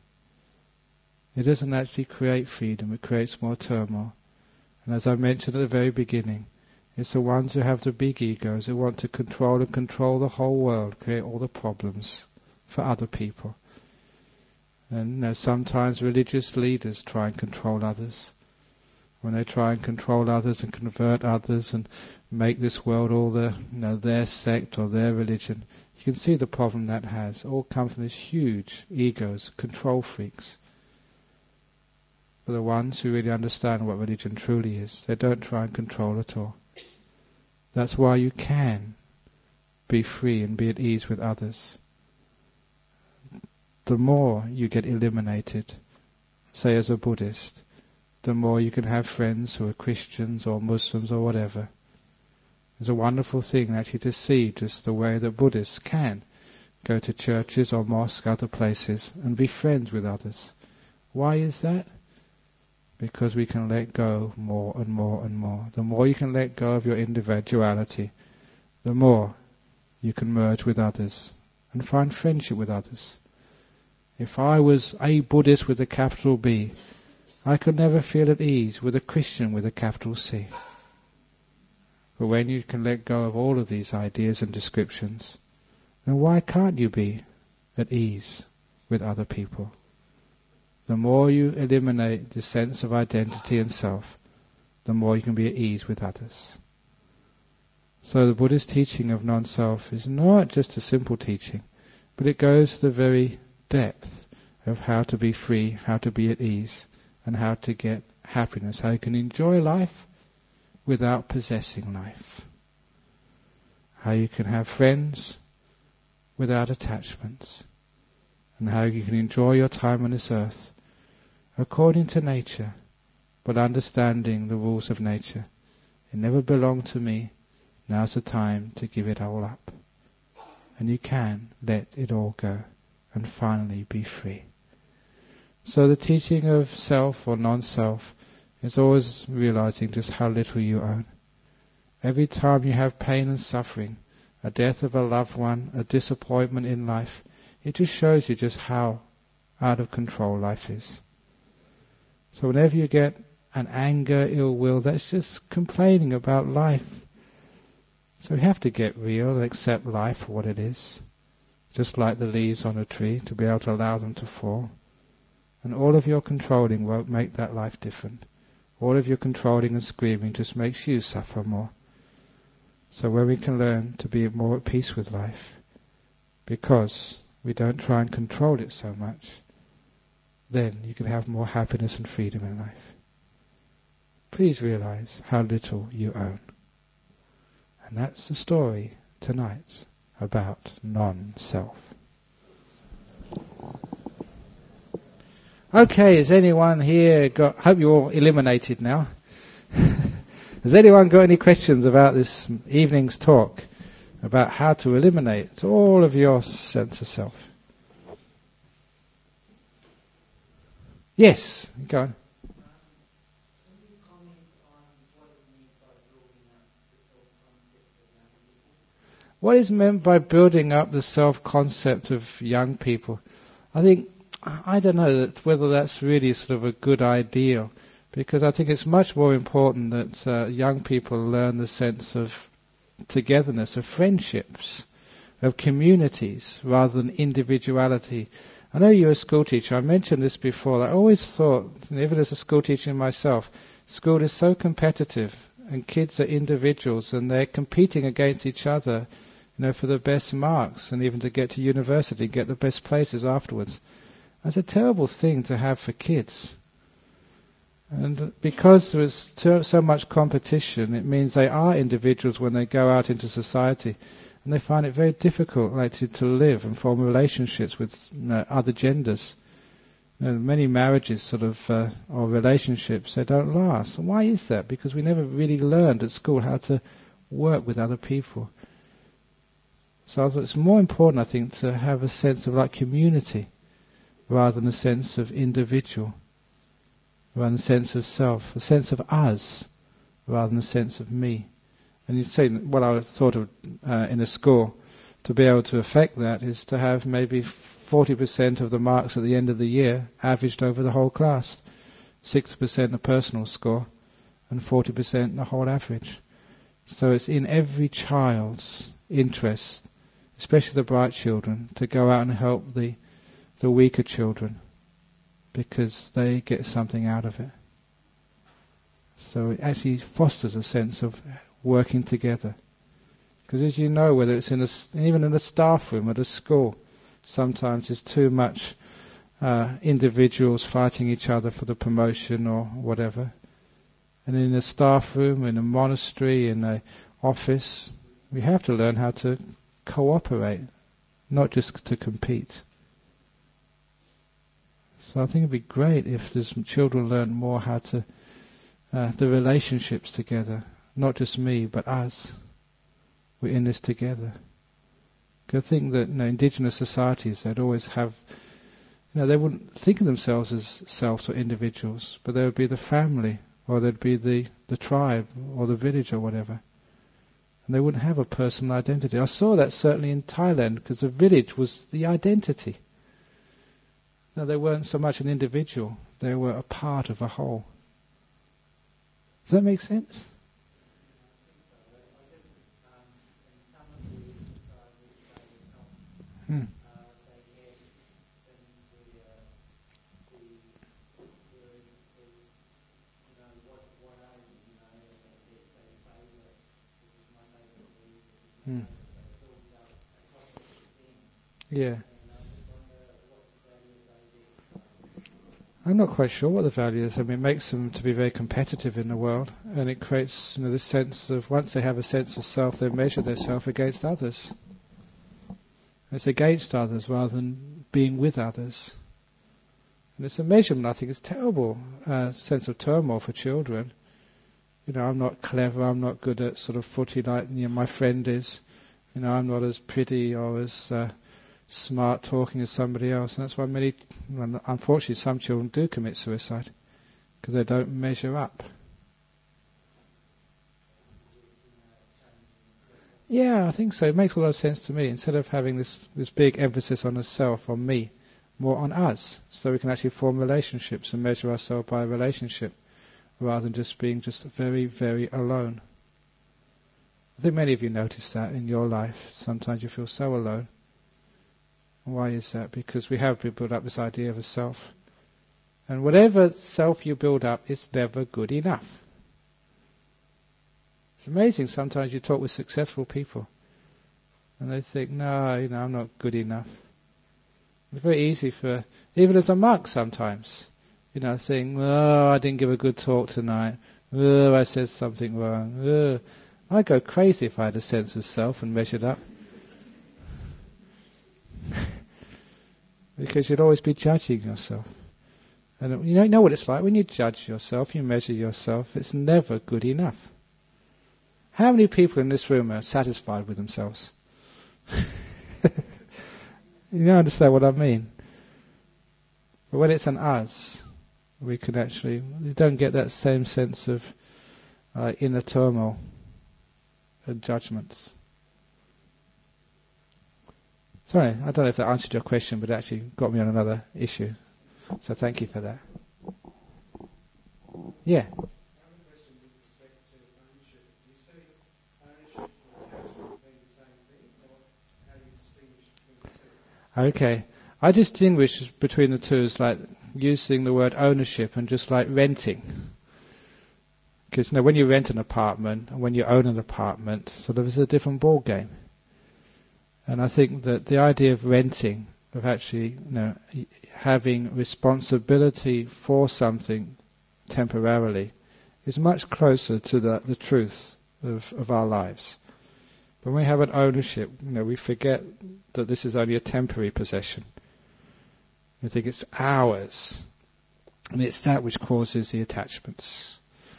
It doesn't actually create freedom, it creates more turmoil. And as I mentioned at the very beginning, it's the ones who have the big egos who want to control and control the whole world, create all the problems for other people. And you know, sometimes religious leaders try and control others. When they try and control others and convert others and make this world all the, you know, their sect or their religion, you can see the problem that has. All come from these huge egos, control freaks. For the ones who really understand what religion truly is, they don't try and control at all. That's why you can be free and be at ease with others. The more you get eliminated, say as a Buddhist, the more you can have friends who are Christians or Muslims or whatever. It's a wonderful thing actually to see just the way that Buddhists can go to churches or mosques, other places, and be friends with others. Why is that? Because we can let go more and more and more. The more you can let go of your individuality, the more you can merge with others and find friendship with others. If I was a Buddhist with a capital B, I could never feel at ease with a Christian with a capital C. But when you can let go of all of these ideas and descriptions, then why can't you be at ease with other people? The more you eliminate the sense of identity and self, the more you can be at ease with others. So the Buddhist teaching of non-self is not just a simple teaching, but it goes to the very depth of how to be free, how to be at ease, and how to get happiness, how you can enjoy life without possessing life. How you can have friends without attachments, and how you can enjoy your time on this earth according to nature, but understanding the rules of nature. It never belonged to me, now's the time to give it all up. And you can let it all go and finally be free. So the teaching of self or non-self is always realizing just how little you own. Every time you have pain and suffering, a death of a loved one, a disappointment in life, it just shows you just how out of control life is. So whenever you get an anger, ill will, that's just complaining about life. So we have to get real and accept life for what it is. Just like the leaves on a tree, to be able to allow them to fall. And all of your controlling won't make that life different. All of your controlling and screaming just makes you suffer more. So when we can learn to be more at peace with life, because we don't try and control it so much, then you can have more happiness and freedom in life. Please realize how little you own. And that's the story tonight about non-self. Okay, has anyone here got, hope you're all eliminated now. Has anyone got any questions about this evening's talk, about how to eliminate all of your sense of self? Yes, go on. What is meant by building up the self-concept of young people? I think, I don't know that whether that's really sort of a good ideal, because I think it's much more important that uh, young people learn the sense of togetherness, of friendships, of communities, rather than individuality. I know you're a school teacher. I mentioned this before. I always thought, even as a school teacher myself, school is so competitive, and kids are individuals, and they're competing against each other, you know, for the best marks, and even to get to university, get the best places afterwards. That's a terrible thing to have for kids. And because there's so much competition, it means they are individuals when they go out into society, and they find it very difficult actually to live and form relationships with, you know, other genders. You know, many marriages sort of, uh, or relationships, they don't last. And why is that? Because we never really learned at school how to work with other people. So I thought it's more important, I think, to have a sense of like community, rather than a sense of individual, rather than a sense of self, a sense of us, rather than a sense of me. And you say, what I thought of uh, in a school, to be able to affect that is to have maybe forty percent of the marks at the end of the year averaged over the whole class, sixty percent a personal score, and forty percent the whole average. So it's in every child's interest, especially the bright children, to go out and help the the weaker children, because they get something out of it. So it actually fosters a sense of working together. Because as you know, whether it's in a, even in the staff room at a school, sometimes there's too much uh, individuals fighting each other for the promotion or whatever. And in a staff room, in a monastery, in an office, we have to learn how to cooperate, not just to compete. So I think it'd be great if the children learn more how to, uh, the relationships together, not just me, but us. We're in this together. Because I think that, you know, indigenous societies, they'd always have, you know, they wouldn't think of themselves as selves or individuals, but there would be the family, or there'd be the, the tribe, or the village, or whatever. And they wouldn't have a personal identity. I saw that certainly in Thailand, because the village was the identity. No, they weren't so much an individual, they were a part of a whole. Does that make sense? Hmm. Hmm. Yeah. I'm not quite sure what the value is. I mean, it makes them to be very competitive in the world, and it creates, you know, this sense of, once they have a sense of self, they measure their self against others. It's against others rather than being with others. And it's a measurement, I think, it's terrible uh, sense of turmoil for children. You know, I'm not clever, I'm not good at sort of footy like, you know, my friend is. You know, I'm not as pretty or as uh, smart talking as somebody else. And that's why many, well, unfortunately, some children do commit suicide, because they don't measure up. Yeah, I think so. It makes a lot of sense to me. Instead of having this, this big emphasis on the self, on me, more on us, so we can actually form relationships and measure ourselves by a relationship, rather than just being just very, very alone. I think many of you notice that in your life. Sometimes you feel so alone. Why is that? Because we have built up this idea of a self. And whatever self you build up is never good enough. It's amazing, sometimes you talk with successful people and they think, no, you know, I'm not good enough. It's very easy for, even as a monk sometimes, you know, think, oh, I didn't give a good talk tonight. Oh, I said something wrong. Oh. I'd go crazy if I had a sense of self and measured up. Because you'd always be judging yourself. And you know what it's like when you judge yourself, you measure yourself, it's never good enough. How many people in this room are satisfied with themselves? You don't understand what I mean. But when it's an us, we can actually, we don't get that same sense of uh, inner turmoil and judgments. Sorry, I don't know if that answered your question, but it actually got me on another issue. So thank you for that. Yeah. Okay. I distinguish between the two as like using the word ownership and just like renting. Because you know, when you rent an apartment and when you own an apartment, sort of is a different ball game. And I think that the idea of renting, of actually, you know, having responsibility for something temporarily, is much closer to the, the truth of, of our lives. When we have an ownership, you know, we forget that this is only a temporary possession. We think it's ours, and it's that which causes the attachments.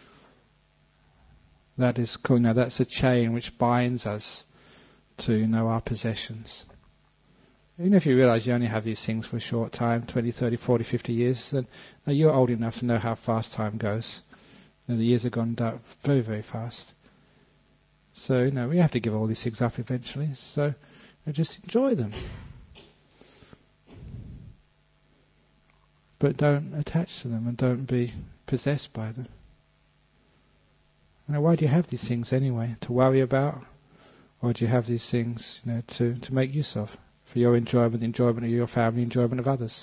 That is, you know, that's a chain which binds us to, you know, our possessions. Even if you realize you only have these things for a short time, twenty, thirty, forty, fifty years, then now you're old enough to know how fast time goes. You know, the years have gone down very, very fast. So, you know, we have to give all these things up eventually, so you know, just enjoy them. But don't attach to them and don't be possessed by them. You know, why do you have these things anyway? To worry about? Or do you have these things, you know, to, to make use of? For your enjoyment, the enjoyment of your family, enjoyment of others.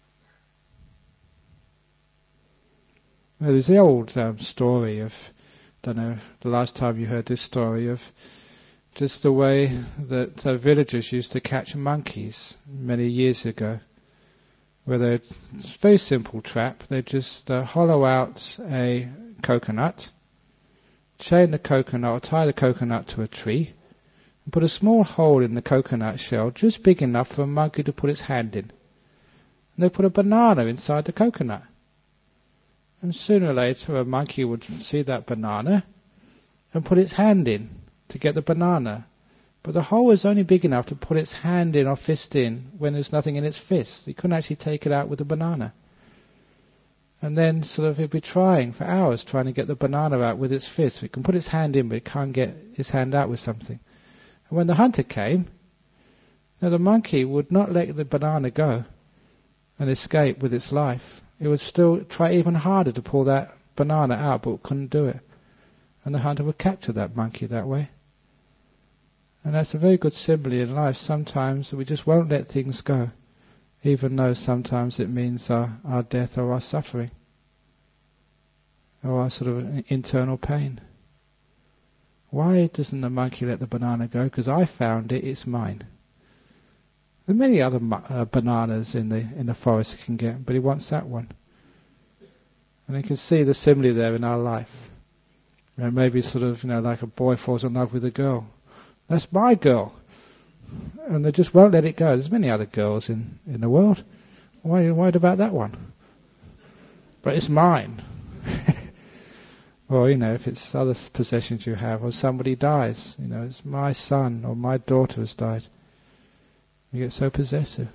Well, there's the old um, story of don't know the last time you heard this story of just the way that uh, villagers used to catch monkeys many years ago, where they, it's a very simple trap. They just uh, hollow out a coconut, chain the coconut or tie the coconut to a tree, and put a small hole in the coconut shell just big enough for a monkey to put its hand in. And they put a banana inside the coconut. And sooner or later a monkey would see that banana and put its hand in to get the banana. But the hole was only big enough to put its hand in or fist in when there's nothing in its fist. It couldn't actually take it out with the banana. And then sort of it'd be trying for hours trying to get the banana out with its fist. It can put its hand in but it can't get its hand out with something. And when the hunter came, now the monkey would not let the banana go and escape with its life. It would still try even harder to pull that banana out, but couldn't do it. And the hunter would capture that monkey that way. And that's a very good simile in life. Sometimes we just won't let things go, even though sometimes it means our, our death or our suffering, or our sort of internal pain. Why doesn't the monkey let the banana go? Because I found it, it's mine. There are many other uh, bananas in the in the forest he can get, but he wants that one. And you can see the simile there in our life. You know, maybe sort of, you know, like a boy falls in love with a girl. That's my girl. And they just won't let it go. There's many other girls in, in the world. Why are you worried about that one? But it's mine. Or, you know, if it's other possessions you have, or somebody dies, you know, it's my son or my daughter has died. You get so possessive.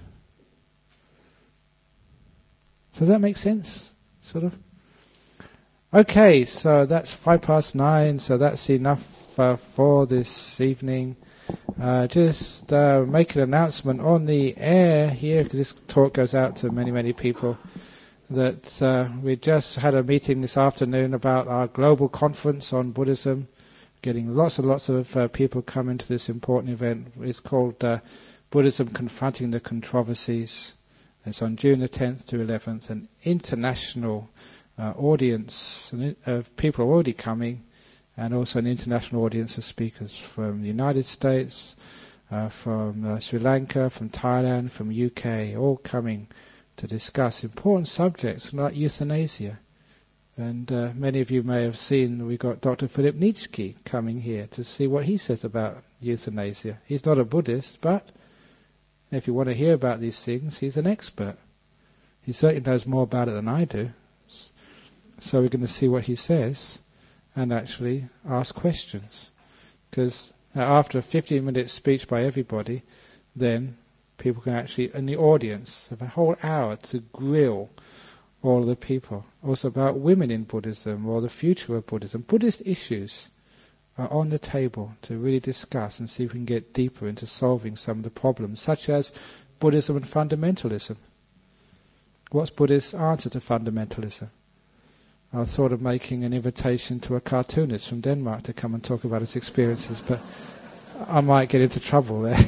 So that makes sense, sort of. Okay, so that's five past nine, so that's enough uh, for this evening. Uh, just uh, make an announcement on the air here, because this talk goes out to many, many people, that uh, we just had a meeting this afternoon about our global conference on Buddhism, getting lots and lots of uh, people coming to this important event. It's called uh, Buddhism Confronting the Controversies. It's on June the tenth to eleventh, an international uh, audience of people are already coming, and also an international audience of speakers from the United States, uh, from uh, Sri Lanka, from Thailand, from U K, all coming to discuss important subjects like euthanasia. And uh, many of you may have seen we've got Doctor Philip Nietzsche coming here to see what he says about euthanasia. He's not a Buddhist, but if you want to hear about these things, he's an expert. He certainly knows more about it than I do. So we're going to see what he says and actually ask questions. Because after a fifteen minute speech by everybody, then people can actually, in the audience, have a whole hour to grill all of the people. Also about women in Buddhism or the future of Buddhism. Buddhist issues are on the table to really discuss and see if we can get deeper into solving some of the problems, such as Buddhism and fundamentalism. What's Buddhist answer to fundamentalism? I thought of making an invitation to a cartoonist from Denmark to come and talk about his experiences, but I might get into trouble there.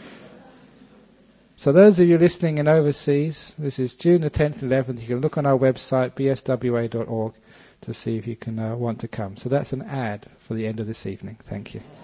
So those of you listening in overseas, this is June the tenth and eleventh. You can look on our website, b s w a dot org, to see if you can uh, want to come. So that's an ad for the end of this evening. Thank you.